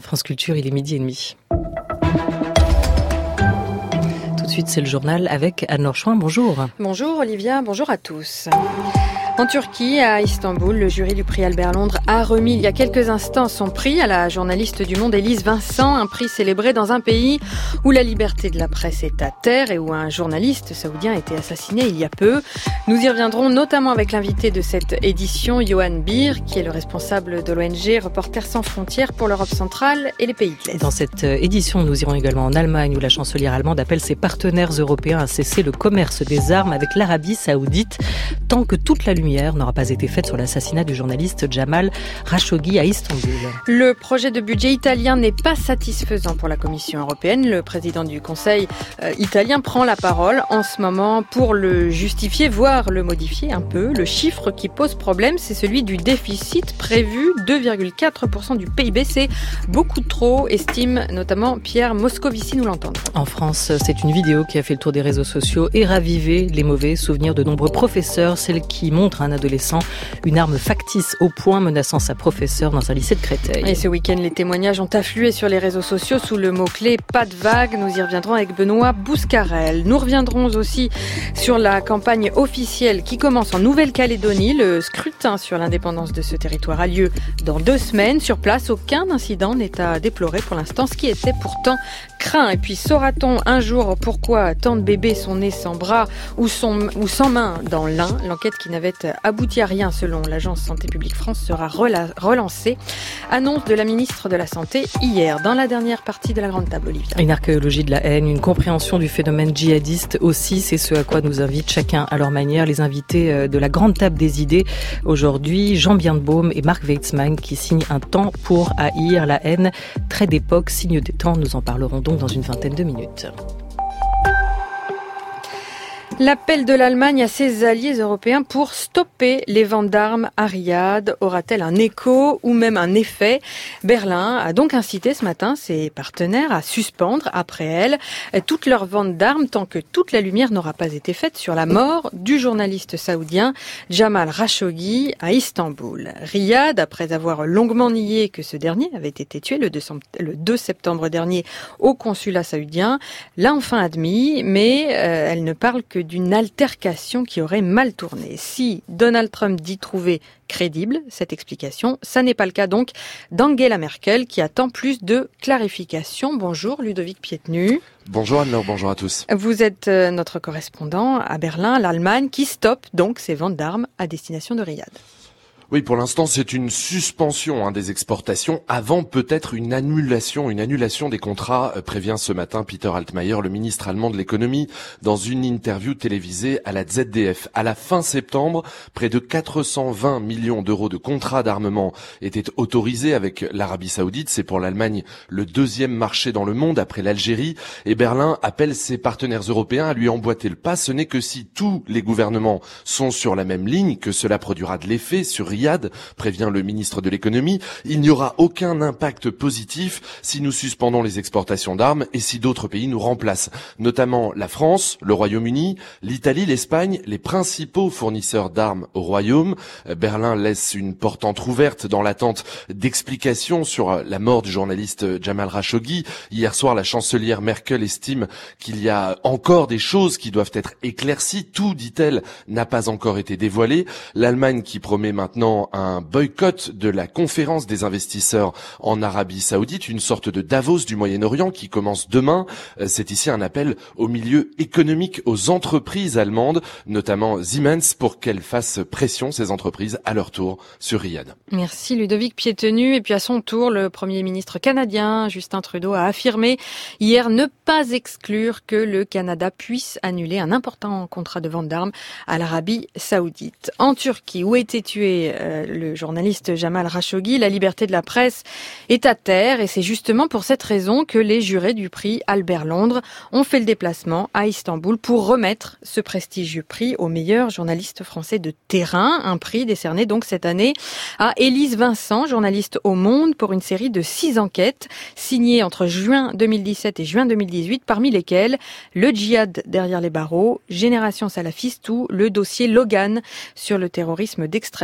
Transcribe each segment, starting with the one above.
France Culture, il est 12h30. Tout de suite, c'est le journal avec Anne-Laure Chouin. Bonjour. Bonjour Olivia, bonjour à tous. En Turquie, à Istanbul, le jury du prix Albert Londres a remis il y a quelques instants son prix à la journaliste du Monde Élise Vincent, un prix célébré dans un pays où la liberté de la presse est à terre et où un journaliste saoudien a été assassiné il y a peu. Nous y reviendrons notamment avec l'invité de cette édition, Johan Bir, qui est le responsable de l'ONG Reporters sans frontières pour l'Europe centrale et les pays de l'Est. Dans cette édition, nous irons également en Allemagne où la chancelière allemande appelle ses partenaires européens à cesser le commerce des armes avec l'Arabie saoudite tant que toute la lumière n'aura pas été faite sur l'assassinat du journaliste Jamal Khashoggi à Istanbul. Le projet de budget italien n'est pas satisfaisant pour la Commission européenne. Le président du Conseil italien prend la parole en ce moment pour le justifier, voire le modifier un peu. Le chiffre qui pose problème, c'est celui du déficit prévu, 2,4% du PIB. C'est beaucoup trop, estime notamment Pierre Moscovici, nous l'entendons. En France, c'est une vidéo qui a fait le tour des réseaux sociaux et ravivé les mauvais souvenirs de nombreux professeurs, celle qui montre un adolescent une arme factice au poing menaçant sa professeure dans un lycée de Créteil. Et ce week-end, les témoignages ont afflué sur les réseaux sociaux sous le mot-clé « pas de vague ». Nous y reviendrons avec Benoît Bouscarel. Nous reviendrons aussi sur la campagne officielle qui commence en Nouvelle-Calédonie. Le scrutin sur l'indépendance de ce territoire a lieu dans 2 semaines. Sur place, aucun incident n'est à déplorer pour l'instant, ce qui était pourtant craint. Et puis saura-t-on un jour pourquoi tant de bébés sont nés sans bras ou sans main dans l'Ain? L'enquête qui n'avait abouti à rien selon l'agence Santé publique France sera relancée. Annonce de la ministre de la Santé hier dans la dernière partie de la grande table, Olivia. Une archéologie de la haine, une compréhension du phénomène djihadiste aussi, c'est ce à quoi nous invite chacun à leur manière les invités de la grande table des idées. Aujourd'hui, Jean Birnbaum et Marc Weitzman qui signent un temps pour haïr la haine. Trait d'époque, signe des temps, nous en parlerons donc dans une vingtaine de minutes. L'appel de l'Allemagne à ses alliés européens pour stopper les ventes d'armes à Riyad aura-t-elle un écho ou même un effet? Berlin a donc incité ce matin ses partenaires à suspendre, après elle, toutes leurs ventes d'armes tant que toute la lumière n'aura pas été faite sur la mort du journaliste saoudien Jamal Khashoggi à Istanbul. Riyad, après avoir longuement nié que ce dernier avait été tué le 2 septembre dernier au consulat saoudien, l'a enfin admis, mais elle ne parle que d'une altercation qui aurait mal tourné. Si Donald Trump dit trouver crédible cette explication, ça n'est pas le cas donc d'Angela Merkel qui attend plus de clarifications. Bonjour Ludovic Pietenu. Bonjour Anne-Laure, bonjour à tous. Vous êtes notre correspondant à Berlin, l'Allemagne qui stoppe donc ses ventes d'armes à destination de Riyad. Oui, pour l'instant, c'est une suspension des exportations avant peut-être une annulation des contrats, prévient ce matin Peter Altmaier, le ministre allemand de l'économie, dans une interview télévisée à la ZDF. À la fin septembre, près de 420 millions d'euros de contrats d'armement étaient autorisés avec l'Arabie Saoudite. C'est pour l'Allemagne le 2e marché dans le monde après l'Algérie. Et Berlin appelle ses partenaires européens à lui emboîter le pas. Ce n'est que si tous les gouvernements sont sur la même ligne que cela produira de l'effet sur Riyad, prévient le ministre de l'économie. Il n'y aura aucun impact positif si nous suspendons les exportations d'armes et si d'autres pays nous remplacent, notamment la France, le Royaume-Uni, l'Italie, l'Espagne, les principaux fournisseurs d'armes au Royaume. Berlin laisse une porte entrouverte dans l'attente d'explications sur la mort du journaliste Jamal Khashoggi. Hier soir, la chancelière Merkel estime qu'il y a encore des choses qui doivent être éclaircies. Tout, dit-elle, n'a pas encore été dévoilé. L'Allemagne qui promet maintenant un boycott de la conférence des investisseurs en Arabie Saoudite, une sorte de Davos du Moyen-Orient qui commence demain. C'est ici un appel au milieu économique, aux entreprises allemandes, notamment Siemens, pour qu'elles fassent pression, ces entreprises, à leur tour, sur Riyad. Merci Ludovic Pietenu. Et puis à son tour, le Premier ministre canadien, Justin Trudeau, a affirmé hier ne pas exclure que le Canada puisse annuler un important contrat de vente d'armes à l'Arabie Saoudite. En Turquie, où était tué le journaliste Jamal Khashoggi, la liberté de la presse est à terre et c'est justement pour cette raison que les jurés du prix Albert Londres ont fait le déplacement à Istanbul pour remettre ce prestigieux prix au meilleur journaliste français de terrain, un prix décerné donc cette année à Élise Vincent, journaliste au Monde, pour une série de 6 enquêtes signées entre juin 2017 et juin 2018, parmi lesquelles le djihad derrière les barreaux, Génération salafiste ou le dossier Logan sur le terrorisme d'extrême droite.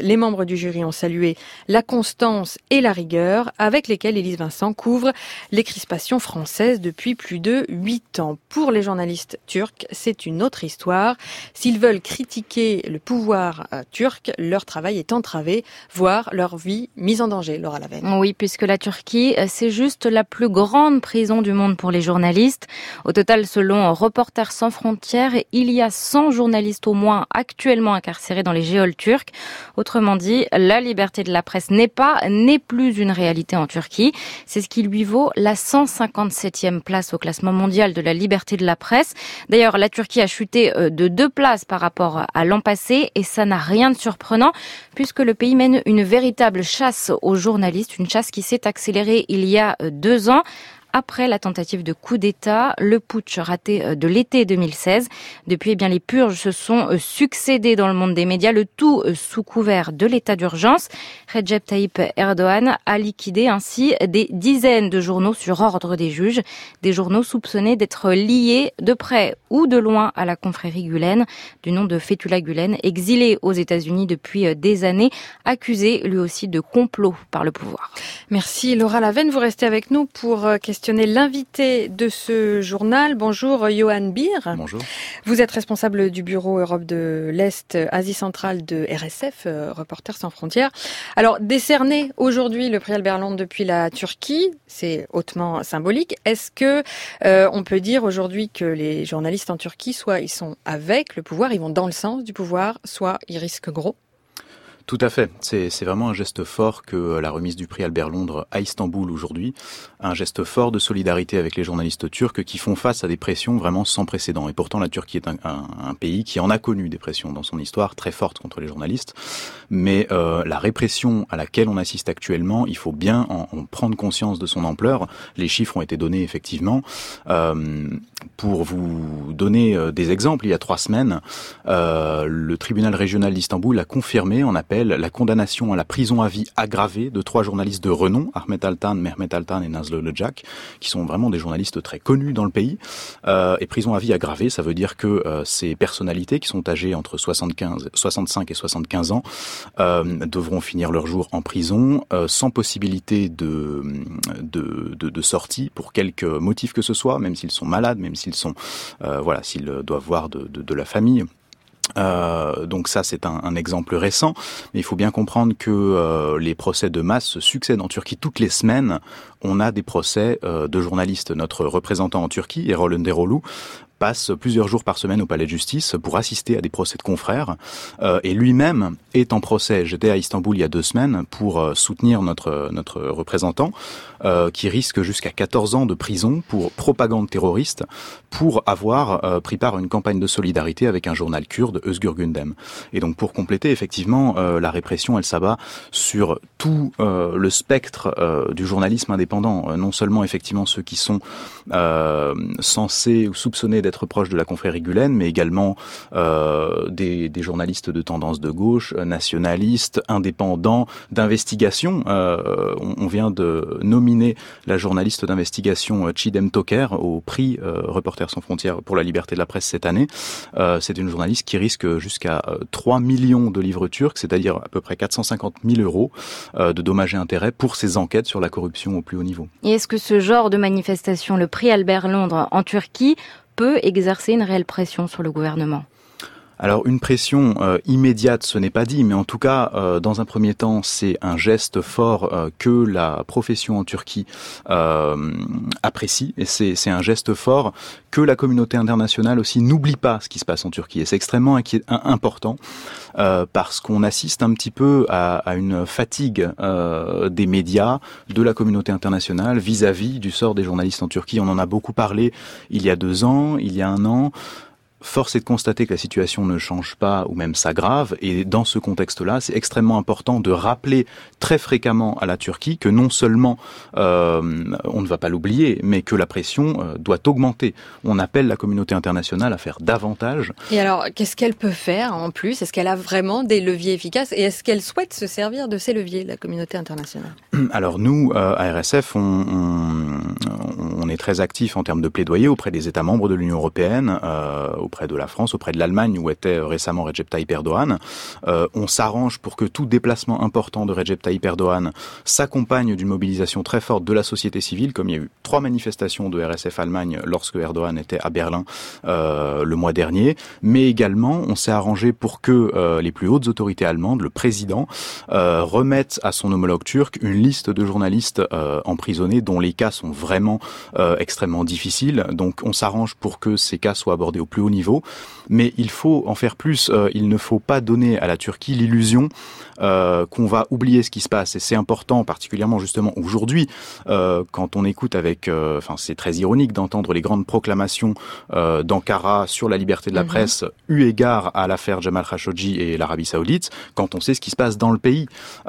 les membres du jury ont salué la constance et la rigueur avec lesquelles Élise Vincent couvre les crispations françaises depuis plus de 8 ans. Pour les journalistes turcs, c'est une autre histoire. S'ils veulent critiquer le pouvoir turc, leur travail est entravé, voire leur vie mise en danger. Laura Lavenne. Oui, puisque la Turquie, c'est juste la plus grande prison du monde pour les journalistes. Au total, selon Reporters sans frontières, il y a 100 journalistes au moins actuellement incarcérés dans les geôles turques. Autrement dit, la liberté de la presse n'est plus une réalité en Turquie. C'est ce qui lui vaut la 157e place au classement mondial de la liberté de la presse. D'ailleurs, la Turquie a chuté de 2 places par rapport à l'an passé et ça n'a rien de surprenant puisque le pays mène une véritable chasse aux journalistes, une chasse qui s'est accélérée il y a 2 ans. Après la tentative de coup d'État, le putsch raté de l'été 2016. Depuis, eh bien, les purges se sont succédées dans le monde des médias, le tout sous couvert de l'état d'urgence. Recep Tayyip Erdogan a liquidé ainsi des dizaines de journaux sur ordre des juges, des journaux soupçonnés d'être liés de près ou de loin à la confrérie Gülen, du nom de Fethullah Gülen, exilé aux États-Unis depuis des années, accusé lui aussi de complot par le pouvoir. Merci Laura Lavenne, vous restez avec nous pour questionner l'invité de ce journal. Bonjour Johan Beer. Bonjour. Vous êtes responsable du bureau Europe de l'Est, Asie centrale de RSF, Reporters sans frontières. Alors, décerner aujourd'hui le prix Albert Londres depuis la Turquie, c'est hautement symbolique. Est-ce que on peut dire aujourd'hui que les journalistes en Turquie, soit ils sont avec le pouvoir, ils vont dans le sens du pouvoir, soit ils risquent gros ? Tout à fait. C'est vraiment un geste fort que la remise du prix Albert Londres à Istanbul aujourd'hui. Un geste fort de solidarité avec les journalistes turcs qui font face à des pressions vraiment sans précédent. Et pourtant, la Turquie est un pays qui en a connu des pressions dans son histoire très fortes contre les journalistes. Mais la répression à laquelle on assiste actuellement, il faut bien en prendre conscience de son ampleur. Les chiffres ont été donnés effectivement. Pour vous donner des exemples, il y a 3 semaines, le tribunal régional d'Istanbul a confirmé en appel la condamnation à la prison à vie aggravée de 3 journalistes de renom, Ahmet Altan, Mehmet Altan et Nazlı Ilıcak, qui sont vraiment des journalistes très connus dans le pays. Et prison à vie aggravée, ça veut dire que ces personnalités qui sont âgées entre 65 et 75 ans devront finir leur jour en prison sans possibilité de sortie pour quelque motif que ce soit, même s'ils sont malades, même s'ils sont s'ils doivent voir de la famille. Donc ça, c'est un exemple récent, mais il faut bien comprendre que les procès de masse se succèdent en Turquie toutes les semaines. On a des procès de journalistes. Notre représentant en Turquie, Erol Önderoğlu, passe plusieurs jours par semaine au palais de justice pour assister à des procès de confrères et lui-même est en procès. J'étais à Istanbul il y a 2 semaines pour soutenir notre représentant qui risque jusqu'à 14 ans de prison pour propagande terroriste pour avoir pris part à une campagne de solidarité avec un journal kurde, Özgür Gündem. Et donc pour compléter, effectivement, la répression, elle s'abat sur tout le spectre du journalisme indépendant, non seulement effectivement ceux qui sont censés ou soupçonnés d'être proches de la confrérie Gülen, mais également des journalistes de tendance de gauche, nationalistes, indépendants, d'investigation. On vient de nominer la journaliste d'investigation Çiğdem Toker au prix Reporters sans frontières pour la liberté de la presse cette année. C'est une journaliste qui risque jusqu'à 3 millions de livres turcs, c'est-à-dire à peu près 450 000 euros de dommages et intérêts pour ses enquêtes sur la corruption au plus haut niveau. Et est-ce que ce genre de manifestation, le prix Albert Londres en Turquie, peut exercer une réelle pression sur le gouvernement ? Alors une pression immédiate, ce n'est pas dit, mais en tout cas, dans un premier temps, c'est un geste fort que la profession en Turquie apprécie, et c'est un geste fort que la communauté internationale aussi n'oublie pas ce qui se passe en Turquie. Et c'est extrêmement important parce qu'on assiste un petit peu à une fatigue des médias, de la communauté internationale vis-à-vis du sort des journalistes en Turquie. On en a beaucoup parlé il y a 2 ans, il y a 1 an. Force est de constater que la situation ne change pas ou même s'aggrave, et dans ce contexte-là, c'est extrêmement important de rappeler très fréquemment à la Turquie que non seulement on ne va pas l'oublier, mais que la pression doit augmenter. On appelle la communauté internationale à faire davantage. Et alors, qu'est-ce qu'elle peut faire en plus ? Est-ce qu'elle a vraiment des leviers efficaces ? Et est-ce qu'elle souhaite se servir de ces leviers, la communauté internationale ? Alors nous, à RSF, on est très actifs en termes de plaidoyer auprès des États membres de l'Union européenne, auprès auprès de la France, auprès de l'Allemagne où était récemment Recep Tayyip Erdogan. On s'arrange pour que tout déplacement important de Recep Tayyip Erdogan s'accompagne d'une mobilisation très forte de la société civile, comme il y a eu 3 manifestations de RSF Allemagne lorsque Erdogan était à Berlin le mois dernier, mais également on s'est arrangé pour que les plus hautes autorités allemandes, le président, remettent à son homologue turc une liste de journalistes emprisonnés dont les cas sont vraiment extrêmement difficiles. Donc on s'arrange pour que ces cas soient abordés au plus haut niveau, mais il faut en faire plus. Il ne faut pas donner à la Turquie l'illusion qu'on va oublier ce qui se passe, et c'est important, particulièrement justement aujourd'hui, quand on écoute avec, c'est très ironique d'entendre les grandes proclamations d'Ankara sur la liberté de la presse, eu égard à l'affaire Jamal Khashoggi et l'Arabie Saoudite, quand on sait ce qui se passe dans le pays.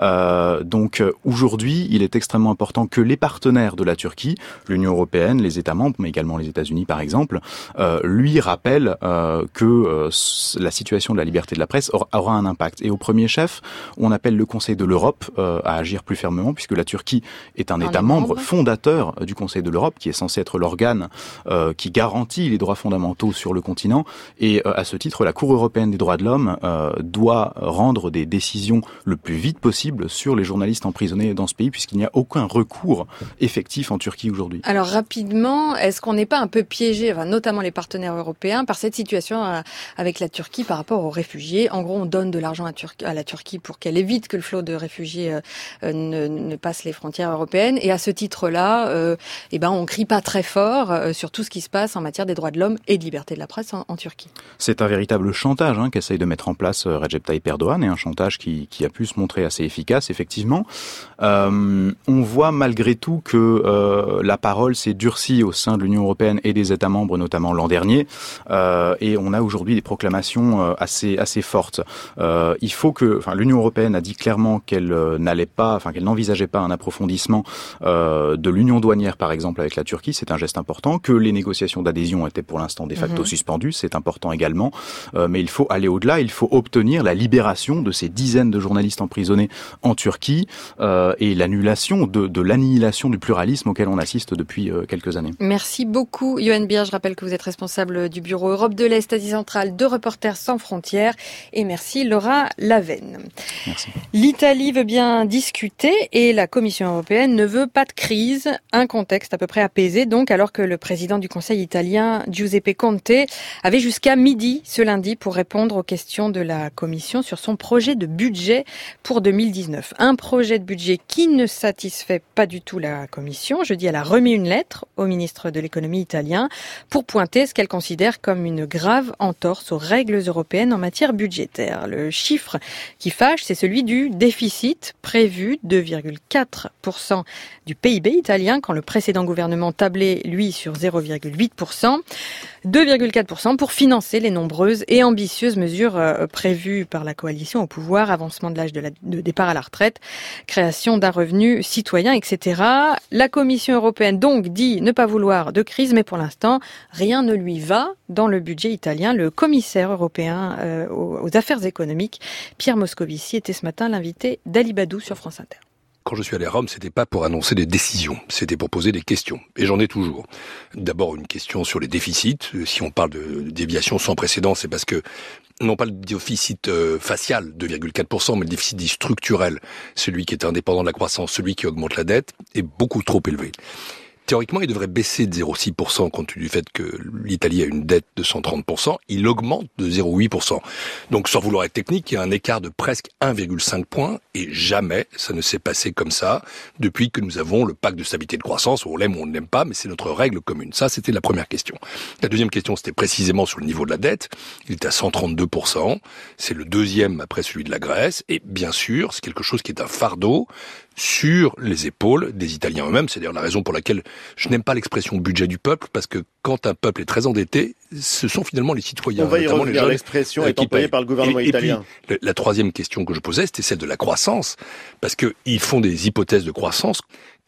Donc aujourd'hui, il est extrêmement important que les partenaires de la Turquie, l'Union européenne, les États membres, mais également les États-Unis par exemple, lui rappellent que la situation de la liberté de la presse aura un impact. Et au premier chef, on appelle le Conseil de l'Europe à agir plus fermement, puisque la Turquie est un État membre fondateur du Conseil de l'Europe, qui est censé être l'organe qui garantit les droits fondamentaux sur le continent. Et à ce titre, la Cour européenne des droits de l'homme doit rendre des décisions le plus vite possible sur les journalistes emprisonnés dans ce pays, puisqu'il n'y a aucun recours effectif en Turquie aujourd'hui. Alors rapidement, est-ce qu'on n'est pas un peu piégé, notamment les partenaires européens, par cette situation avec la Turquie par rapport aux réfugiés? En gros, on donne de l'argent à la Turquie pour qu'elle évite que le flot de réfugiés ne passe les frontières européennes. Et à ce titre-là, on crie pas très fort sur tout ce qui se passe en matière des droits de l'homme et de liberté de la presse en Turquie. C'est un véritable chantage qu'essaye de mettre en place Recep Tayyip Erdogan, et un chantage qui a pu se montrer assez efficace, effectivement. On voit malgré tout que la parole s'est durcie au sein de l'Union européenne et des États membres, notamment l'an dernier, et on a aujourd'hui des proclamations assez fortes. Il faut que, l'Union européenne a dit clairement qu'elle qu'elle n'envisageait pas un approfondissement de l'union douanière, par exemple, avec la Turquie. C'est un geste important. Que les négociations d'adhésion étaient pour l'instant de facto suspendues, c'est important également. Mais il faut aller au-delà. Il faut obtenir la libération de ces dizaines de journalistes emprisonnés en Turquie et l'annulation de l'annihilation du pluralisme auquel on assiste depuis quelques années. Merci beaucoup, Yohann Bier. Je rappelle que vous êtes responsable du bureau Europe de l'Est, Asie centrale de Reporters sans frontières. Et merci, Laura Lavenne. Merci. L'Italie veut bien discuter et la Commission européenne ne veut pas de crise. Un contexte à peu près apaisé, donc, alors que le président du Conseil italien, Giuseppe Conte, avait jusqu'à midi ce lundi pour répondre aux questions de la Commission sur son projet de budget pour 2019. Un projet de budget qui ne satisfait pas du tout la Commission. Jeudi, elle a remis une lettre au ministre de l'économie italien pour pointer ce qu'elle considère comme une grave entorse aux règles européennes en matière budgétaire. Le chiffre qui fâche, c'est celui du déficit prévu, 2,4% du PIB italien, quand le précédent gouvernement tablait, lui, sur 0,8%. 2,4% pour financer les nombreuses et ambitieuses mesures prévues par la coalition au pouvoir, avancement de l'âge de départ à la retraite, création d'un revenu citoyen, etc. La Commission européenne donc dit ne pas vouloir de crise, mais pour l'instant, rien ne lui va dans le budget italien. Le commissaire européen aux affaires économiques, Pierre Moscovici, était ce matin l'invité d'Ali Badou sur France Inter. Quand je suis allé à Rome, c'était pas pour annoncer des décisions, c'était pour poser des questions. Et j'en ai toujours. D'abord, une question sur les déficits. Si on parle de déviation sans précédent, c'est parce que, non pas le déficit facial, 2,4%, mais le déficit dit structurel, celui qui est indépendant de la croissance, celui qui augmente la dette, est beaucoup trop élevé. Théoriquement, il devrait baisser de 0,6% compte tenu du fait que l'Italie a une dette de 130%. Il augmente de 0,8%. Donc, sans vouloir être technique, il y a un écart de presque 1,5 points et jamais ça ne s'est passé comme ça depuis que nous avons le pacte de stabilité et de croissance. On l'aime ou on ne l'aime pas, mais c'est notre règle commune. Ça, c'était la première question. La deuxième question, c'était précisément sur le niveau de la dette. Il est à 132%. C'est le deuxième après celui de la Grèce. Et bien sûr, c'est quelque chose qui est un fardeau sur les épaules des Italiens eux-mêmes. C'est d'ailleurs la raison pour laquelle je n'aime pas l'expression budget du peuple, parce que quand un peuple est très endetté, ce sont finalement les citoyens, notamment les jeunes, l'expression est employée par le gouvernement italien. Et puis, la troisième question que je posais, c'était celle de la croissance, parce que ils font des hypothèses de croissance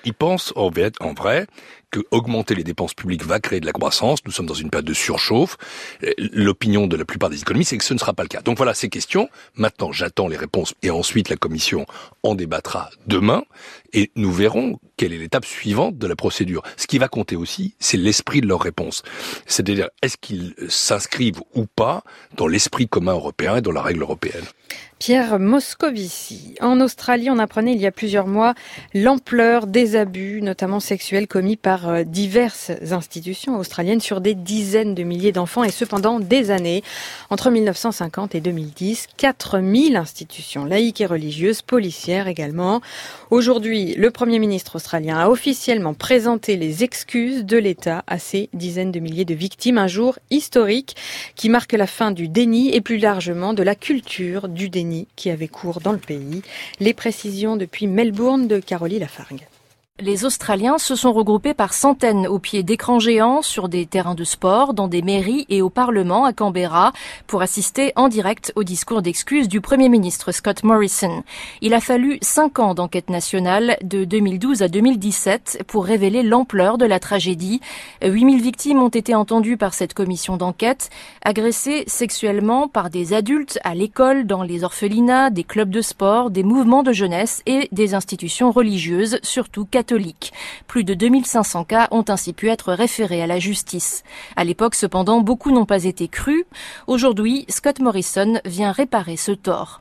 Ils pensent en vrai que augmenter les dépenses publiques va créer de la croissance. Nous sommes dans une période de surchauffe. L'opinion de la plupart des économistes, c'est que ce ne sera pas le cas. Donc voilà ces questions. Maintenant, j'attends les réponses et ensuite la Commission en débattra demain et nous verrons quelle est l'étape suivante de la procédure. Ce qui va compter aussi, c'est l'esprit de leurs réponses. C'est-à-dire, est-ce qu'ils s'inscrivent ou pas dans l'esprit commun européen et dans la règle européenne? Pierre Moscovici. En Australie, on apprenait il y a plusieurs mois l'ampleur des abus, notamment sexuels, commis par diverses institutions australiennes sur des dizaines de milliers d'enfants, et ce pendant des années. Entre 1950 et 2010, 4000 institutions laïques et religieuses, policières également. Aujourd'hui, le Premier ministre australien a officiellement présenté les excuses de l'État à ces dizaines de milliers de victimes. Un jour historique qui marque la fin du déni et plus largement de la culture du déni qui avait cours dans le pays. Les précisions depuis Melbourne de Caroline Lafargue. Les Australiens se sont regroupés par centaines au pied d'écrans géants sur des terrains de sport, dans des mairies et au Parlement à Canberra pour assister en direct au discours d'excuses du Premier ministre Scott Morrison. Il a fallu 5 ans d'enquête nationale de 2012 à 2017 pour révéler l'ampleur de la tragédie. 8000 victimes ont été entendues par cette commission d'enquête, agressées sexuellement par des adultes à l'école, dans les orphelinats, des clubs de sport, des mouvements de jeunesse et des institutions religieuses, surtout catholiques. Plus de 2500 cas ont ainsi pu être référés à la justice. À l'époque, cependant, beaucoup n'ont pas été crus. Aujourd'hui, Scott Morrison vient réparer ce tort.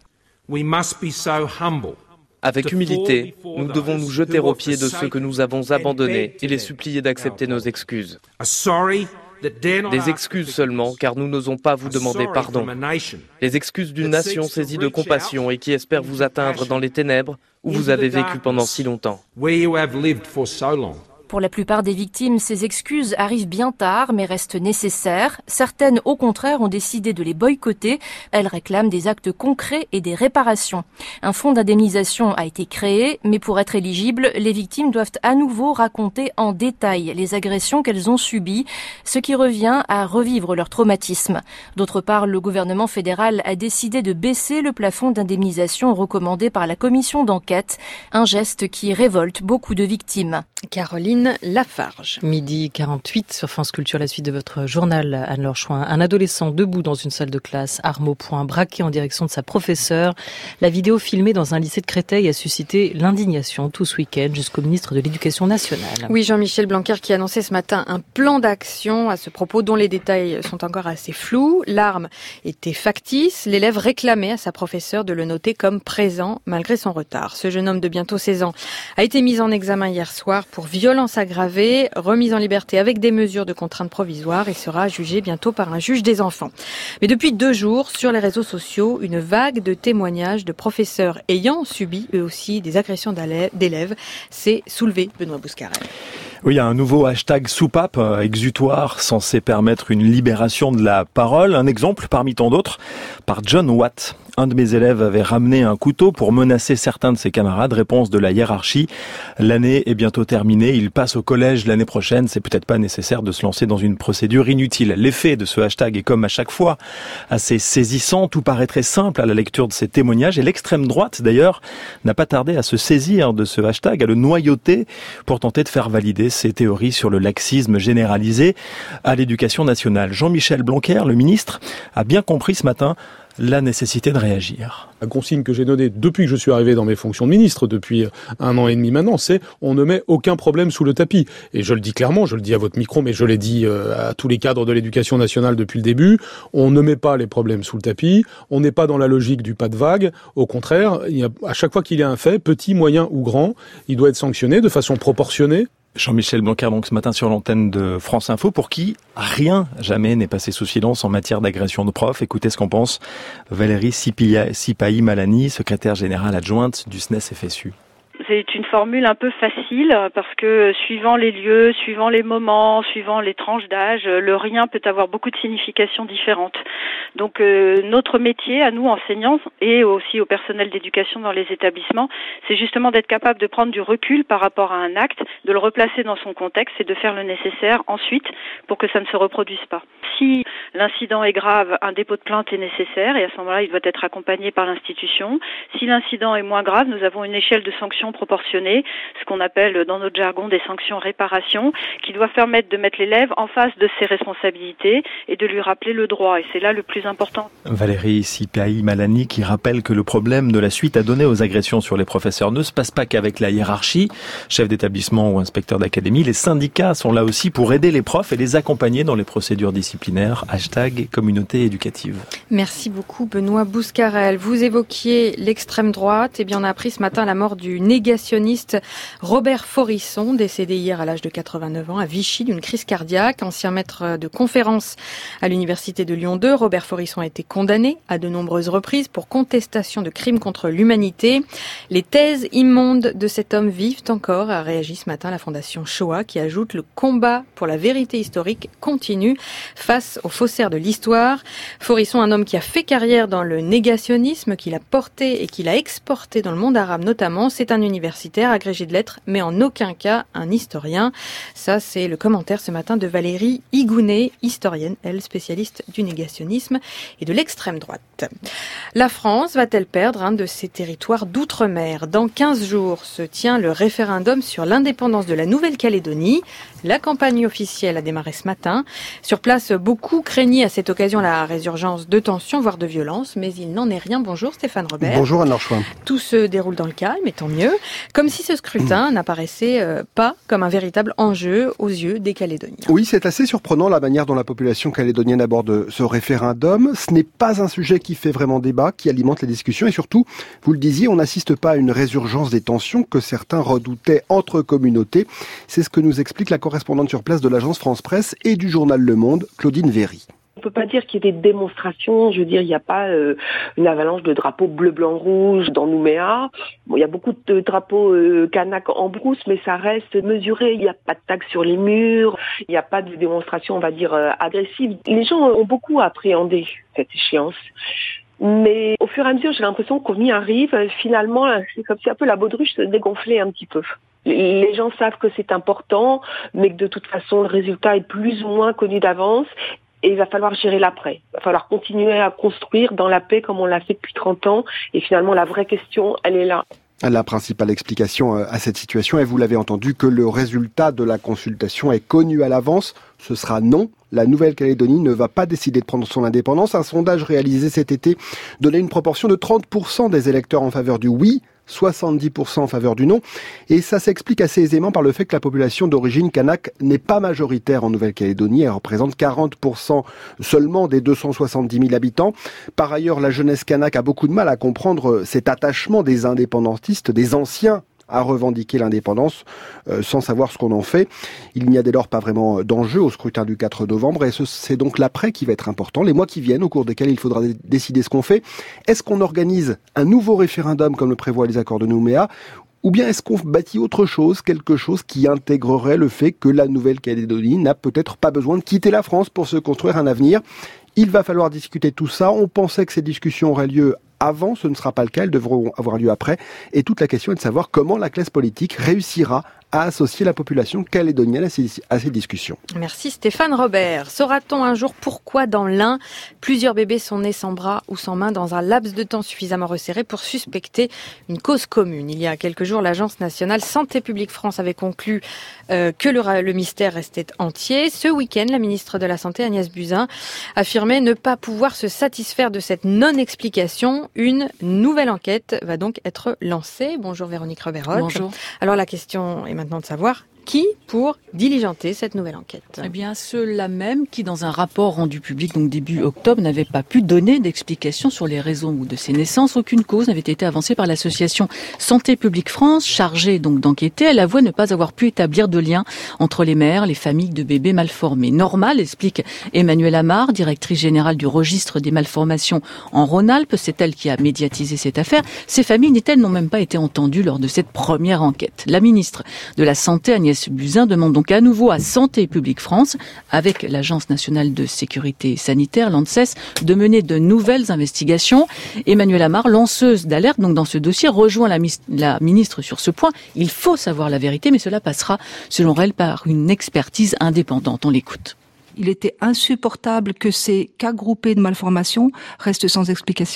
Avec humilité, nous devons nous jeter aux pieds de ceux que nous avons abandonnés et les supplier d'accepter nos excuses. Des excuses seulement, car nous n'osons pas vous demander pardon. Les excuses d'une nation saisie de compassion et qui espère vous atteindre dans les ténèbres où vous avez vécu pendant si longtemps. Pour la plupart des victimes, ces excuses arrivent bien tard, mais restent nécessaires. Certaines, au contraire, ont décidé de les boycotter. Elles réclament des actes concrets et des réparations. Un fonds d'indemnisation a été créé, mais pour être éligible, les victimes doivent à nouveau raconter en détail les agressions qu'elles ont subies, ce qui revient à revivre leur traumatisme. D'autre part, le gouvernement fédéral a décidé de baisser le plafond d'indemnisation recommandé par la commission d'enquête, un geste qui révolte beaucoup de victimes. Caroline Lafarge. Midi 48 sur France Culture, la suite de votre journal, Anne-Laure Chouin. Un adolescent debout dans une salle de classe, arme au poing, braqué en direction de sa professeure. La vidéo filmée dans un lycée de Créteil a suscité l'indignation tout ce week-end jusqu'au ministre de l'Éducation nationale. Oui, Jean-Michel Blanquer qui annonçait ce matin un plan d'action à ce propos dont les détails sont encore assez flous. L'arme était factice. L'élève réclamait à sa professeure de le noter comme présent malgré son retard. Ce jeune homme de bientôt 16 ans a été mis en examen hier soir pour violence aggravée, remise en liberté avec des mesures de contrainte provisoire et sera jugé bientôt par un juge des enfants. Mais depuis 2 jours, sur les réseaux sociaux, une vague de témoignages de professeurs ayant subi eux aussi des agressions d'élèves s'est soulevée. Benoît Bouscarel. Oui, il y a un nouveau hashtag soupape, exutoire, censé permettre une libération de la parole. Un exemple parmi tant d'autres, par John Watt. Un de mes élèves avait ramené un couteau pour menacer certains de ses camarades. Réponse de la hiérarchie. L'année est bientôt terminée. Il passe au collège l'année prochaine. C'est peut-être pas nécessaire de se lancer dans une procédure inutile. L'effet de ce hashtag est comme à chaque fois assez saisissant. Tout paraît très simple à la lecture de ces témoignages. Et l'extrême droite, d'ailleurs, n'a pas tardé à se saisir de ce hashtag, à le noyauter pour tenter de faire valider ses théories sur le laxisme généralisé à l'éducation nationale. Jean-Michel Blanquer, le ministre, a bien compris ce matin la nécessité de réagir. La consigne que j'ai donnée depuis que je suis arrivé dans mes fonctions de ministre, depuis 1 an et demi maintenant, c'est on ne met aucun problème sous le tapis. Et je le dis clairement, je le dis à votre micro, mais je l'ai dit à tous les cadres de l'éducation nationale depuis le début, on ne met pas les problèmes sous le tapis, on n'est pas dans la logique du pas de vague. Au contraire, à chaque fois qu'il y a un fait, petit, moyen ou grand, il doit être sanctionné de façon proportionnée. Jean-Michel Blanquer, donc ce matin sur l'antenne de France Info, pour qui rien jamais n'est passé sous silence en matière d'agression de profs. Écoutez ce qu'en pense Valérie Sipahi-Malani, secrétaire générale adjointe du SNES-FSU. C'est une formule un peu facile parce que suivant les lieux, suivant les moments, suivant les tranches d'âge, le rien peut avoir beaucoup de significations différentes. Donc notre métier à nous enseignants et aussi au personnel d'éducation dans les établissements, c'est justement d'être capable de prendre du recul par rapport à un acte, de le replacer dans son contexte et de faire le nécessaire ensuite pour que ça ne se reproduise pas. Si l'incident est grave, un dépôt de plainte est nécessaire et à ce moment-là, il doit être accompagné par l'institution. Si l'incident est moins grave, nous avons une échelle de sanctions sanctions proportionnées, ce qu'on appelle dans notre jargon des sanctions réparation, qui doivent permettre de mettre l'élève en face de ses responsabilités et de lui rappeler le droit. Et c'est là le plus important. Valérie Sipahi-Malani qui rappelle que le problème de la suite à donner aux agressions sur les professeurs ne se passe pas qu'avec la hiérarchie, chef d'établissement ou inspecteur d'académie. Les syndicats sont là aussi pour aider les profs et les accompagner dans les procédures disciplinaires. #communauté éducative. Merci beaucoup Benoît Bouscarel. Vous évoquiez l'extrême droite. Eh bien, on a appris ce matin la mort du négationniste Robert Forisson, décédé hier à l'âge de 89 ans à Vichy d'une crise cardiaque. Ancien maître de conférence à l'université de Lyon 2, Robert Forisson a été condamné à de nombreuses reprises pour contestation de crimes contre l'humanité. Les thèses immondes de cet homme vivent encore, a réagi ce matin la fondation Shoah qui ajoute: le combat pour la vérité historique continue face aux faussaires de l'histoire. Forisson, un homme qui a fait carrière dans le négationnisme, qu'il a porté et qu'il a exporté dans le monde arabe notamment. C'est un universitaire agrégé de lettres, mais en aucun cas un historien. Ça, c'est le commentaire ce matin de Valérie Higounet, historienne, elle, spécialiste du négationnisme et de l'extrême droite. La France va-t-elle perdre un de ses territoires d'outre-mer? Dans 15 jours se tient le référendum sur l'indépendance de la Nouvelle-Calédonie. La campagne officielle a démarré ce matin. Sur place, beaucoup craignaient à cette occasion la résurgence de tensions, voire de violences, mais il n'en est rien. Bonjour Stéphane Robert. Bonjour Anne Lorchouin. Tout se déroule dans le calme, et tant mieux. Comme si ce scrutin n'apparaissait pas comme un véritable enjeu aux yeux des Calédoniens. Oui, c'est assez surprenant la manière dont la population calédonienne aborde ce référendum. Ce n'est pas un sujet qui fait vraiment débat, qui alimente les discussions, et surtout, vous le disiez, on n'assiste pas à une résurgence des tensions que certains redoutaient entre communautés. C'est ce que nous explique la correspondante sur place de l'agence France Presse et du journal Le Monde, Claudine Véry. On peut pas dire qu'il y ait des démonstrations. Je veux dire, il n'y a pas une avalanche de drapeaux bleu, blanc, rouge dans Nouméa. Bon, il y a beaucoup de drapeaux kanak en brousse, mais ça reste mesuré. Il n'y a pas de tags sur les murs. Il n'y a pas de démonstration, on va dire, agressive. Les gens ont beaucoup appréhendé cette échéance. Mais au fur et à mesure, j'ai l'impression qu'on y arrive. Finalement, c'est comme si un peu la baudruche se dégonflait un petit peu. Les gens savent que c'est important, mais que de toute façon, le résultat est plus ou moins connu d'avance. Et il va falloir gérer l'après. Il va falloir continuer à construire dans la paix comme on l'a fait depuis 30 ans. Et finalement, la vraie question, elle est là. La principale explication à cette situation, et vous l'avez entendu, que le résultat de la consultation est connu à l'avance. Ce sera non. La Nouvelle-Calédonie ne va pas décider de prendre son indépendance. Un sondage réalisé cet été donnait une proportion de 30% des électeurs en faveur du oui, 70% en faveur du non. Et ça s'explique assez aisément par le fait que la population d'origine kanak n'est pas majoritaire en Nouvelle-Calédonie. Elle représente 40% seulement des 270 000 habitants. Par ailleurs, la jeunesse kanak a beaucoup de mal à comprendre cet attachement des indépendantistes, des anciens, à revendiquer l'indépendance sans savoir ce qu'on en fait. Il n'y a dès lors pas vraiment d'enjeu au scrutin du 4 novembre et c'est donc l'après qui va être important, les mois qui viennent au cours desquels il faudra décider ce qu'on fait. Est-ce qu'on organise un nouveau référendum comme le prévoient les accords de Nouméa, ou bien est-ce qu'on bâtit autre chose, quelque chose qui intégrerait le fait que la Nouvelle-Calédonie n'a peut-être pas besoin de quitter la France pour se construire un avenir? Il va falloir discuter tout ça. On pensait que ces discussions auraient lieu avant, ce ne sera pas le cas, elles devront avoir lieu après. Et toute la question est de savoir comment la classe politique réussira à associer la population calédonienne à ces discussions. Merci Stéphane Robert. Saura-t-on un jour pourquoi dans l'Ain, plusieurs bébés sont nés sans bras ou sans main dans un laps de temps suffisamment resserré pour suspecter une cause commune? Il y a quelques jours, l'Agence nationale Santé publique France avait conclu que le mystère restait entier. Ce week-end, la ministre de la Santé, Agnès Buzyn, affirmait ne pas pouvoir se satisfaire de cette non-explication. Une nouvelle enquête va donc être lancée. Bonjour Véronique Reberotte. Bonjour. Alors la question est maintenant de savoir qui pour diligenter cette nouvelle enquête? Eh bien, ceux-là même qui, dans un rapport rendu public donc début octobre, n'avaient pas pu donner d'explication sur les raisons de ces naissances. Aucune cause n'avait été avancée par l'association Santé publique France, chargée donc d'enquêter. Elle avouait ne pas avoir pu établir de lien entre les mères, les familles de bébés malformés. Normal, explique Emmanuelle Amar, directrice générale du registre des malformations en Rhône-Alpes. C'est elle qui a médiatisé cette affaire. Ces familles, dit-elle, n'ont même pas été entendues lors de cette première enquête. La ministre de la Santé, Agnès Buzyn, demande donc à nouveau à Santé publique France, avec l'Agence nationale de sécurité sanitaire, l'ANSES, de mener de nouvelles investigations. Emmanuelle Amar, lanceuse d'alerte donc dans ce dossier, rejoint la ministre sur ce point. Il faut savoir la vérité, mais cela passera, selon elle, par une expertise indépendante. On l'écoute. Il était insupportable que ces cas groupés de malformations restent sans explication.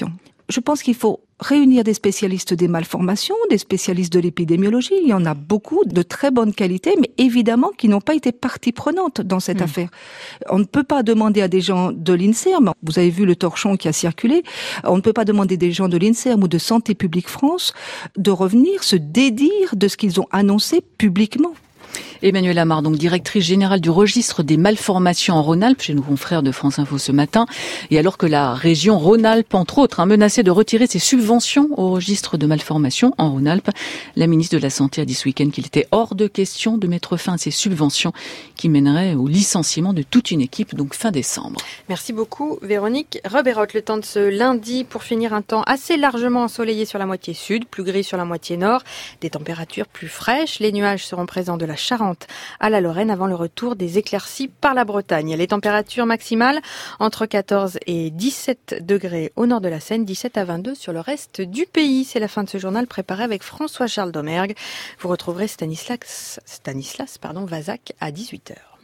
je pense qu'il faut réunir des spécialistes des malformations, des spécialistes de l'épidémiologie. Il y en a beaucoup de très bonne qualité, mais évidemment qui n'ont pas été partie prenante dans cette affaire. On ne peut pas demander à des gens de l'INSERM, vous avez vu le torchon qui a circulé, on ne peut pas demander des gens de l'INSERM ou de Santé publique France de revenir se dédire de ce qu'ils ont annoncé publiquement. Emmanuelle Amar, donc directrice générale du registre des malformations en Rhône-Alpes, chez nos confrères de France Info ce matin. Et alors que la région Rhône-Alpes, entre autres, menaçait de retirer ses subventions au registre de malformations en Rhône-Alpes, la ministre de la Santé a dit ce week-end qu'il était hors de question de mettre fin à ces subventions qui mèneraient au licenciement de toute une équipe, donc fin décembre. Merci beaucoup Véronique Reberotte. Le temps de ce lundi pour finir un temps assez largement ensoleillé sur la moitié sud, plus gris sur la moitié nord, des températures plus fraîches. Les nuages seront présents de la Charente à la Lorraine avant le retour des éclaircies par la Bretagne. Les températures maximales entre 14 et 17 degrés au nord de la Seine, 17 à 22 sur le reste du pays. C'est la fin de ce journal préparé avec François-Charles Domergue. Vous retrouverez Stanislas Vazak à 18h.